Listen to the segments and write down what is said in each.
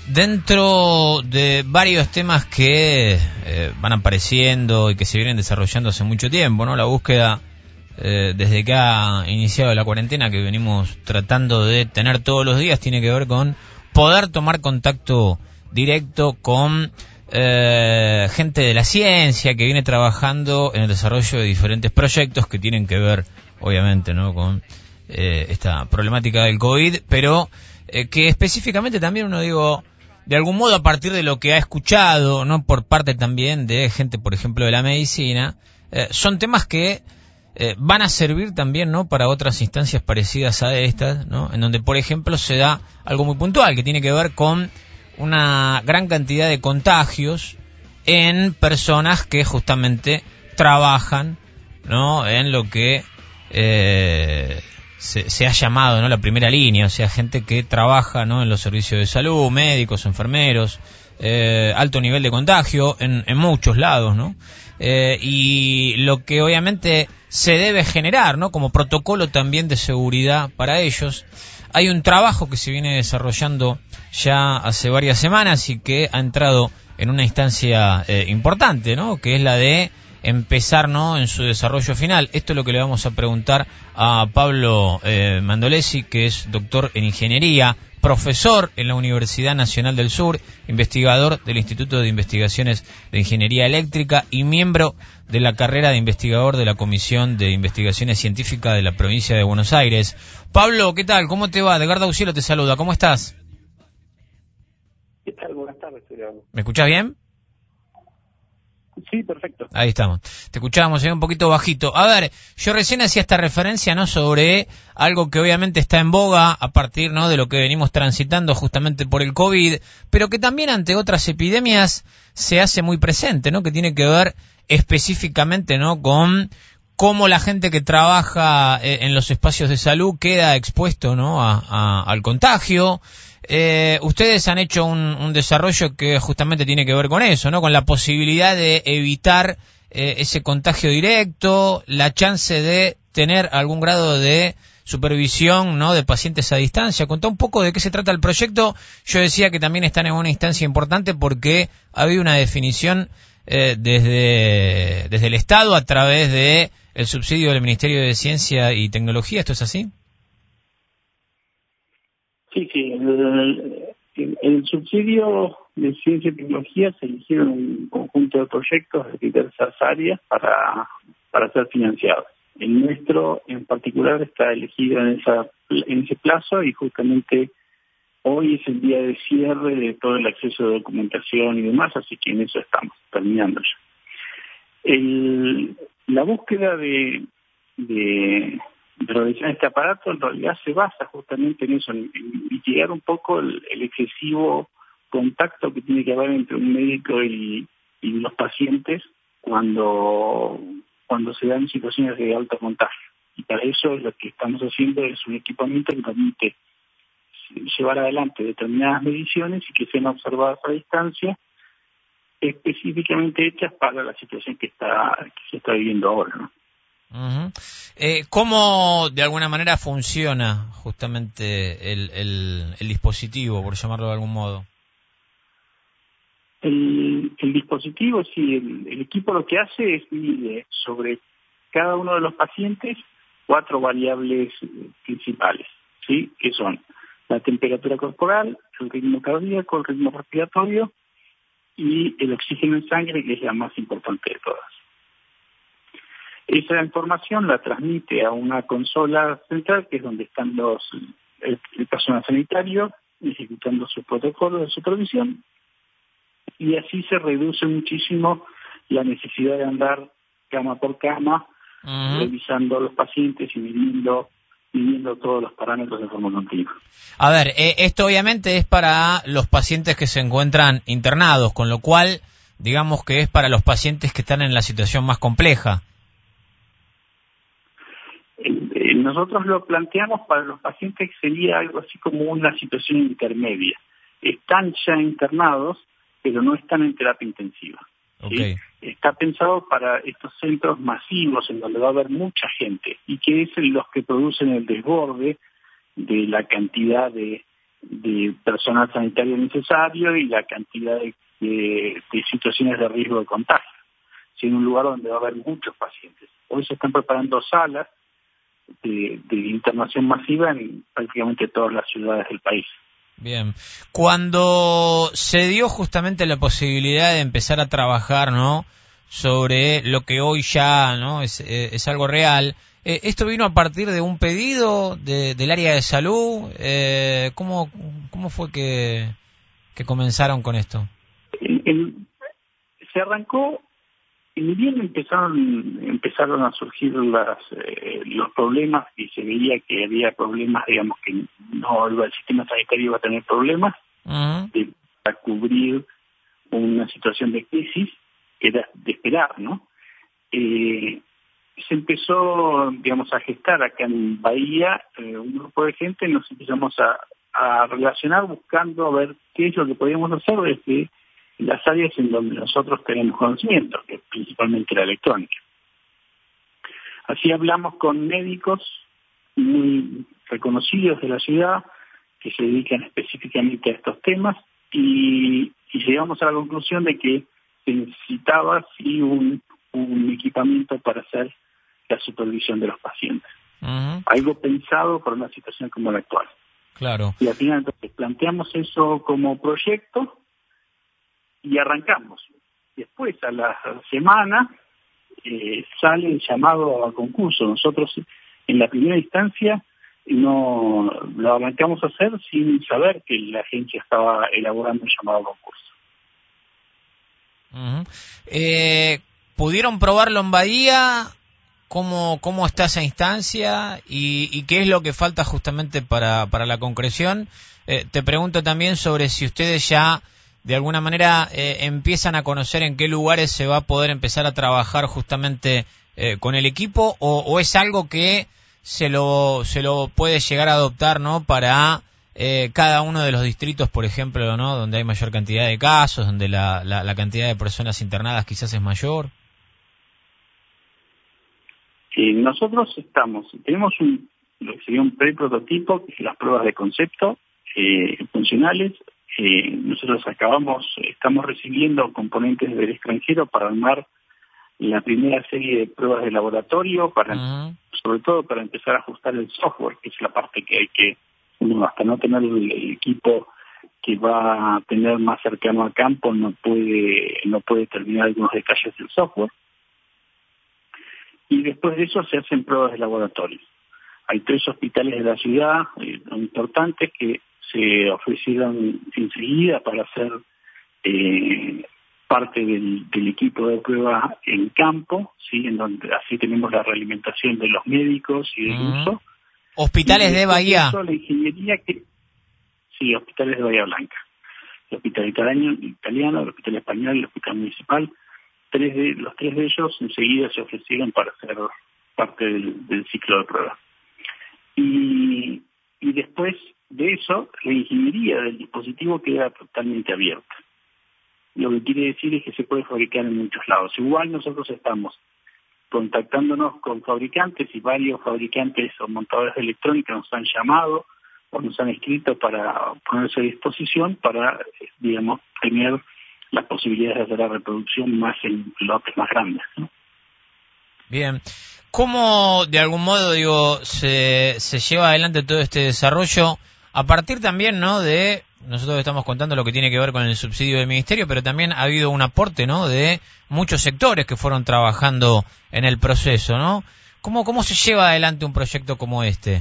Dentro de varios temas que van apareciendo y que se vienen desarrollando hace mucho tiempo, ¿no? La búsqueda, desde que ha iniciado la cuarentena, que venimos tratando de tener todos los días, tiene que ver con poder tomar contacto directo con gente de la ciencia que viene trabajando en el desarrollo de diferentes proyectos que tienen que ver, obviamente, ¿no?, con esta problemática del COVID, pero que específicamente también uno, digo, de algún modo a partir de lo que ha escuchado, ¿no?, por parte también de gente, por ejemplo, de la medicina, son temas que van a servir también, ¿no?, para otras instancias parecidas a estas, ¿no?, en donde, por ejemplo, se da algo muy puntual que tiene que ver con una gran cantidad de contagios en personas que justamente trabajan, ¿no?, en lo que se ha llamado, ¿no?, la primera línea, o sea, gente que trabaja, ¿no?, en los servicios de salud, médicos, enfermeros, alto nivel de contagio en muchos lados, ¿no? Y lo que obviamente se debe generar, ¿no?, como protocolo también de seguridad para ellos. Hay un trabajo que se viene desarrollando ya hace varias semanas y que ha entrado en una instancia importante, ¿no?, que es la de empezar, ¿no?, en su desarrollo final. Esto es lo que le vamos a preguntar a Pablo Mandolesi, que es doctor en ingeniería, profesor en la Universidad Nacional del Sur, investigador del Instituto de Investigaciones de Ingeniería Eléctrica y miembro de la carrera de investigador de la Comisión de Investigaciones Científicas de la provincia de Buenos Aires. Pablo, ¿qué tal? ¿Cómo te va? Edgardo Aucielo te saluda. ¿Cómo estás? ¿Qué tal? Buenas tardes, Edgardo. ¿Me escuchás bien? Sí, perfecto. Ahí estamos. Te escuchábamos un poquito bajito. A ver, yo recién hacía esta referencia, ¿no?, sobre algo que obviamente está en boga a partir, ¿no?, de lo que venimos transitando justamente por el COVID, pero que también ante otras epidemias se hace muy presente, ¿no?, que tiene que ver específicamente, ¿no?, con cómo la gente que trabaja en los espacios de salud queda expuesto, ¿no?, al contagio. Ustedes han hecho un desarrollo que justamente tiene que ver con eso, ¿no?, con la posibilidad de evitar ese contagio directo, la chance de tener algún grado de supervisión, ¿no?, de pacientes a distancia. Contá un poco de qué se trata el proyecto. Yo decía que también están en una instancia importante porque ha habido una definición desde el Estado a través de el subsidio del Ministerio de Ciencia y Tecnología. ¿Esto es así? Sí. El subsidio de ciencia y tecnología se eligieron un conjunto de proyectos de diversas áreas para ser financiados. El nuestro en particular está elegido en ese plazo y justamente hoy es el día de cierre de todo el acceso de documentación y demás, así que en eso estamos, terminando ya. La búsqueda de realizar este aparato en realidad se basa justamente en eso, en mitigar un poco el excesivo contacto que tiene que haber entre un médico y los pacientes cuando se dan situaciones de alto contagio. Y para eso lo que estamos haciendo es un equipamiento que permite llevar adelante determinadas mediciones y que sean observadas a distancia, específicamente hechas para la situación que se está viviendo ahora, ¿no? Uh-huh. ¿Cómo de alguna manera funciona justamente el dispositivo, por llamarlo de algún modo? El dispositivo, sí, el equipo lo que hace es mide sobre cada uno de los pacientes 4 variables principales, ¿sí?, que son la temperatura corporal, el ritmo cardíaco, el ritmo respiratorio y el oxígeno en sangre, que es la más importante de todas. Esa información la transmite a una consola central, que es donde están el personal sanitario ejecutando su protocolo de supervisión, y así se reduce muchísimo la necesidad de andar cama por cama, revisando a los pacientes y midiendo todos los parámetros de forma continua. A ver, esto obviamente es para los pacientes que se encuentran internados, con lo cual, digamos que es para los pacientes que están en la situación más compleja. Nosotros lo planteamos para los pacientes que sería algo así como una situación intermedia. Están ya internados, pero no están en terapia intensiva. Okay. ¿Sí? Está pensado para estos centros masivos en donde va a haber mucha gente y que es los que producen el desborde de la cantidad de de personal sanitario necesario y la cantidad de situaciones de riesgo de contagio, sino un lugar donde va a haber muchos pacientes. Hoy se están preparando salas de internación masiva en prácticamente todas las ciudades del país. Bien. Cuando se dio justamente la posibilidad de empezar a trabajar, ¿no?, sobre lo que hoy ya, ¿no?, es algo real, ¿esto vino a partir de un pedido del área de salud? ¿Cómo fue que comenzaron con esto? Se arrancó, y ni bien empezaron a surgir los problemas, y se veía que había problemas, digamos, que no el sistema sanitario iba a tener problemas para cubrir una situación de crisis, que era de esperar, ¿no? Se empezó, digamos, a gestar acá en Bahía un grupo de gente, nos empezamos a relacionar buscando a ver qué es lo que podíamos hacer desde las áreas en donde nosotros tenemos conocimiento, que es principalmente la electrónica. Así hablamos con médicos muy reconocidos de la ciudad que se dedican específicamente a estos temas y llegamos a la conclusión de que se necesitaba sí un equipamiento para hacer la supervisión de los pacientes. Algo pensado para una situación como la actual. Claro. Y al final entonces planteamos eso como proyecto y arrancamos. Después, a la semana, sale el llamado a concurso. Nosotros, en la primera instancia, no lo arrancamos a hacer sin saber que la agencia estaba elaborando un llamado a concurso. ¿Pudieron probarlo en Bahía? ¿Cómo está esa instancia? ¿Y qué es lo que falta justamente para la concreción? Te pregunto también sobre si ustedes ya de alguna manera empiezan a conocer en qué lugares se va a poder empezar a trabajar justamente con el equipo, o es algo que se lo puede llegar a adoptar, ¿no?, para cada uno de los distritos, por ejemplo, ¿no?, donde hay mayor cantidad de casos, donde la cantidad de personas internadas quizás es mayor. Nosotros tenemos lo que sería un pre-prototipo, que es las pruebas de concepto funcionales. Nosotros estamos recibiendo componentes del extranjero para armar la primera serie de pruebas de laboratorio, sobre todo para empezar a ajustar el software, que es la parte que hay que, uno hasta no tener el equipo que va a tener más cercano al campo, no puede terminar algunos detalles del software. Y después de eso se hacen pruebas de laboratorio. Hay 3 hospitales de la ciudad importantes que se ofrecieron enseguida para hacer parte del equipo de prueba en campo, ¿sí?, en donde así tenemos la realimentación de los médicos y del uso. ¿Hospitales de Bahía? La ingeniería sí, hospitales de Bahía Blanca. El hospital italiano, el hospital español y el hospital municipal. Los tres de ellos enseguida se ofrecieron para ser parte del ciclo de prueba. Y después de eso, la ingeniería del dispositivo queda totalmente abierta. Lo que quiere decir es que se puede fabricar en muchos lados. Igual nosotros estamos contactándonos con fabricantes, y varios fabricantes o montadores de electrónica nos han llamado o nos han escrito para ponerse a disposición para, digamos, tener las posibilidades de hacer la reproducción más en lotes más grandes, ¿no? Bien. ¿Cómo, de algún modo, se lleva adelante todo este desarrollo a partir también, ¿no?, de, nosotros estamos contando lo que tiene que ver con el subsidio del Ministerio, pero también ha habido un aporte, ¿no?, de muchos sectores que fueron trabajando en el proceso, ¿no? ¿Cómo se lleva adelante un proyecto como este?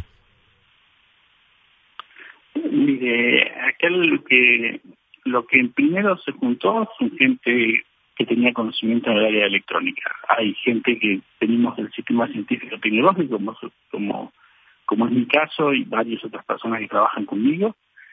Mire, acá lo que primero se juntó son gente que tenía conocimiento en el área de electrónica. Hay gente que venimos del sistema científico tecnológico, como es mi caso, y varias otras personas que trabajan conmigo.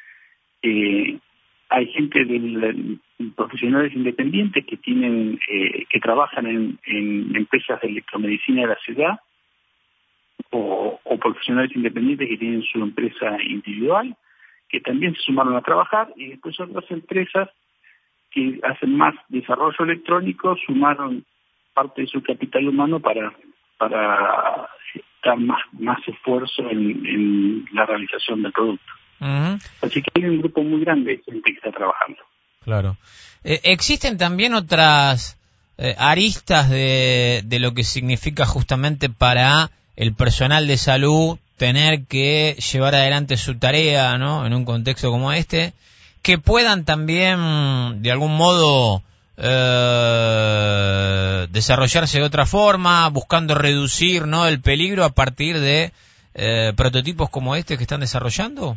Hay gente profesionales independientes que trabajan en empresas de electromedicina de la ciudad, o profesionales independientes que tienen su empresa individual, que también se sumaron a trabajar, y después otras empresas que hacen más desarrollo electrónico sumaron parte de su capital humano para dar más esfuerzo en la realización del producto. Así que hay un grupo muy grande de gente que está trabajando. Claro. ¿Existen también otras aristas de lo que significa justamente para el personal de salud tener que llevar adelante su tarea, ¿no?, en un contexto como este, que puedan también de algún modo desarrollarse de otra forma, buscando reducir, ¿no?, el peligro a partir de prototipos como este que están desarrollando?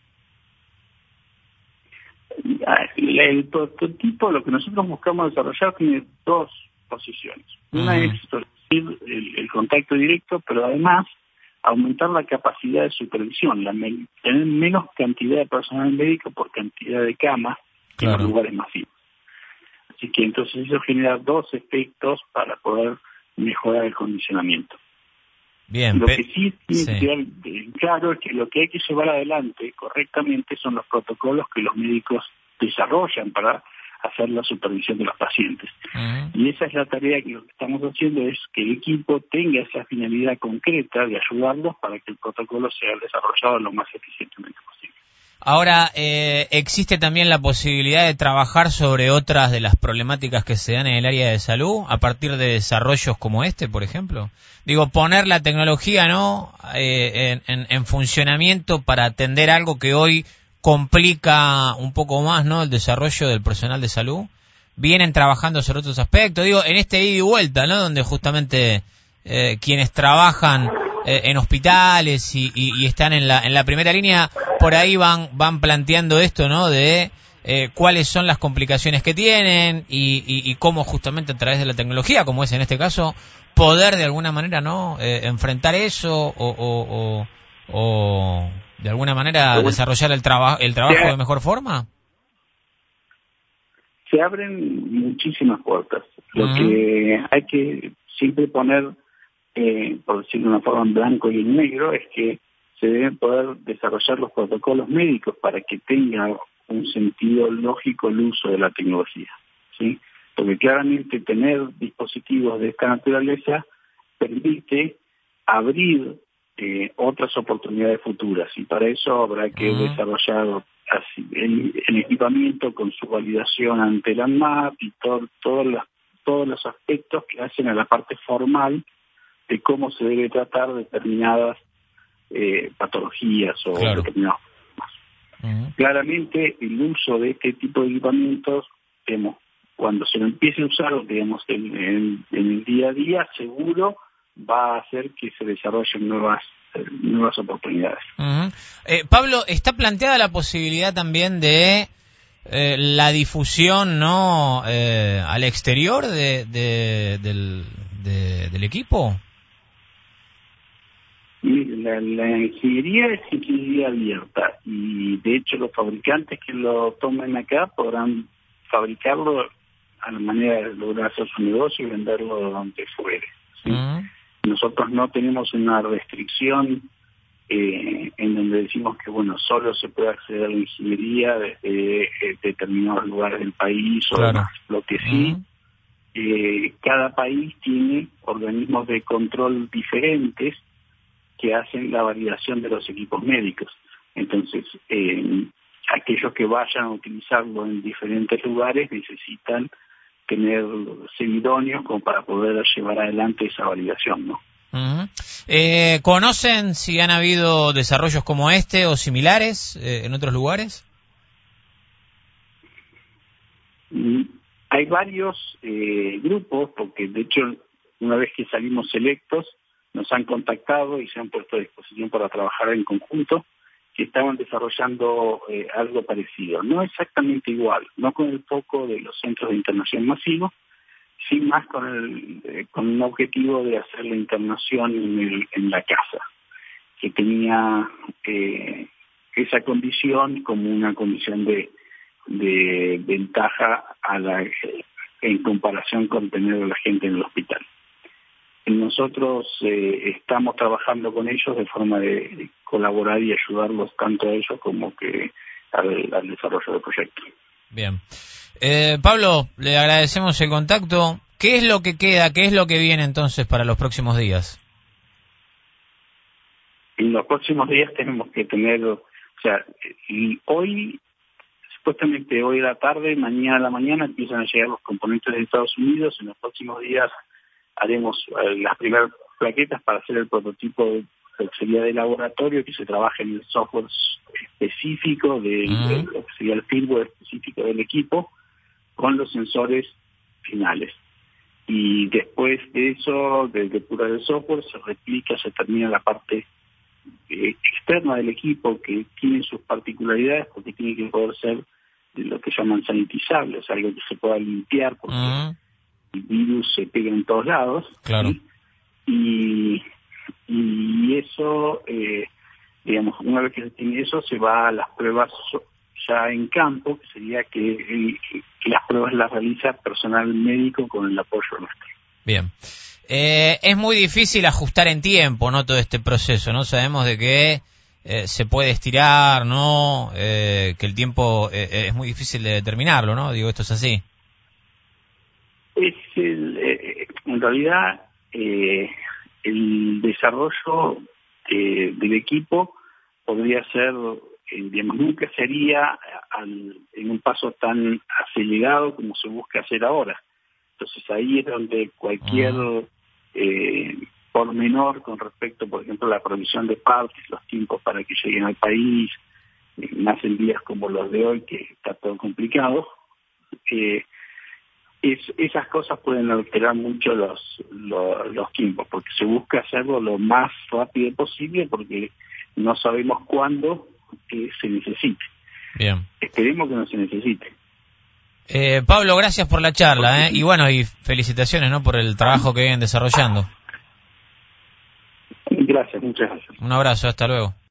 El prototipo, lo que nosotros buscamos desarrollar, tiene dos posiciones. Una es reducir el contacto directo, pero además aumentar la capacidad de supervisión, tener menos cantidad de personal médico por cantidad de camas en los lugares masivos. Así que entonces eso genera dos efectos para poder mejorar el condicionamiento. Bien, lo que sí tiene que quedar claro es que lo que hay que llevar adelante correctamente son los protocolos que los médicos desarrollan para hacer la supervisión de los pacientes. Y esa es la tarea que lo que estamos haciendo es que el equipo tenga esa finalidad concreta de ayudarlos para que el protocolo sea desarrollado lo más eficientemente posible. Ahora, ¿existe también la posibilidad de trabajar sobre otras de las problemáticas que se dan en el área de salud a partir de desarrollos como este, por ejemplo? Digo, poner la tecnología, ¿no?, en funcionamiento para atender algo que hoy complica un poco más, ¿no?, el desarrollo del personal de salud. Vienen trabajando sobre otros aspectos, digo, en este ida y vuelta, ¿no?, donde justamente quienes trabajan en hospitales y están en la primera línea, por ahí van planteando esto, ¿no?, de cuáles son las complicaciones que tienen y cómo justamente a través de la tecnología, como es en este caso, poder de alguna manera, ¿no?, enfrentar eso o de alguna manera desarrollar el trabajo de mejor forma. Se abren muchísimas puertas. Lo que hay que siempre poner, por decirlo de una forma, en blanco y en negro, es que se deben poder desarrollar los protocolos médicos para que tenga un sentido lógico el uso de la tecnología, ¿sí? Porque claramente tener dispositivos de esta naturaleza permite abrir otras oportunidades futuras, y para eso habrá que desarrollar el equipamiento con su validación ante la ANMAT y todos los aspectos que hacen a la parte formal de cómo se debe tratar determinadas patologías o determinados problemas. Claramente el uso de este tipo de equipamientos, cuando se lo empiece a usar, en el día a día, seguro va a hacer que se desarrollen nuevas oportunidades. Pablo, ¿está planteada la posibilidad también de la difusión, ¿no?, al exterior del equipo? La ingeniería es ingeniería abierta y de hecho los fabricantes que lo tomen acá podrán fabricarlo a la manera de lograr hacer su negocio y venderlo donde fuere, ¿sí? Nosotros no tenemos una restricción en donde decimos que solo se puede acceder a la ingeniería desde determinados lugares del país o demás. Lo que sí, cada país tiene organismos de control diferentes que hacen la validación de los equipos médicos. Entonces, aquellos que vayan a utilizarlo en diferentes lugares necesitan tener idóneos como para poder llevar adelante esa validación, ¿no? ¿Conocen si han habido desarrollos como este o similares en otros lugares? Hay varios grupos, porque de hecho una vez que salimos selectos nos han contactado y se han puesto a disposición para trabajar en conjunto, que estaban desarrollando algo parecido, no exactamente igual, no con el foco de los centros de internación masivos, sí más con un objetivo de hacer la internación en la casa, que tenía esa condición como una condición de ventaja en comparación con tener a la gente en el hospital. Nosotros estamos trabajando con ellos de forma de colaborar y ayudarlos tanto a ellos como que al desarrollo del proyecto. Bien. Pablo, le agradecemos el contacto. ¿Qué es lo que queda? ¿Qué es lo que viene entonces para los próximos días? En los próximos días tenemos que tener, sea, y hoy, supuestamente hoy a la tarde, mañana a la mañana empiezan a llegar los componentes de Estados Unidos. En los próximos días haremos las primeras plaquetas para hacer el prototipo de lo que sería de laboratorio, que se trabaja en el software específico, de lo que sería el firmware específico del equipo, con los sensores finales. Y después de eso, de depurar el software, se replica, se termina la parte externa del equipo, que tiene sus particularidades, porque tiene que poder ser de lo que llaman sanitizable, o sea, algo que se pueda limpiar, porque el virus se pega en todos lados. Claro. ¿Sí? Y eso, digamos, una vez que se tiene eso, se va a las pruebas ya en campo, que sería que las pruebas las realiza personal médico con el apoyo nuestro. Bien. Es muy difícil ajustar en tiempo, ¿no? Todo este proceso, ¿no? Sabemos de que se puede estirar, ¿no? Que el tiempo es muy difícil de determinarlo, ¿no? Digo, esto es así. En realidad, el desarrollo del equipo podría ser, digamos, nunca sería en un paso tan acelerado como se busca hacer ahora. Entonces ahí es donde cualquier pormenor con respecto, por ejemplo, a la provisión de partes, los tiempos para que lleguen al país, más en días como los de hoy, que está todo complicado, esas cosas pueden alterar mucho los tiempos, porque se busca hacerlo lo más rápido posible, porque no sabemos cuándo se necesite. Bien. Esperemos que no se necesite. Pablo, gracias por la charla, y bueno, y felicitaciones, ¿no?, por el trabajo que vienen desarrollando. Gracias, muchas gracias. Un abrazo, hasta luego.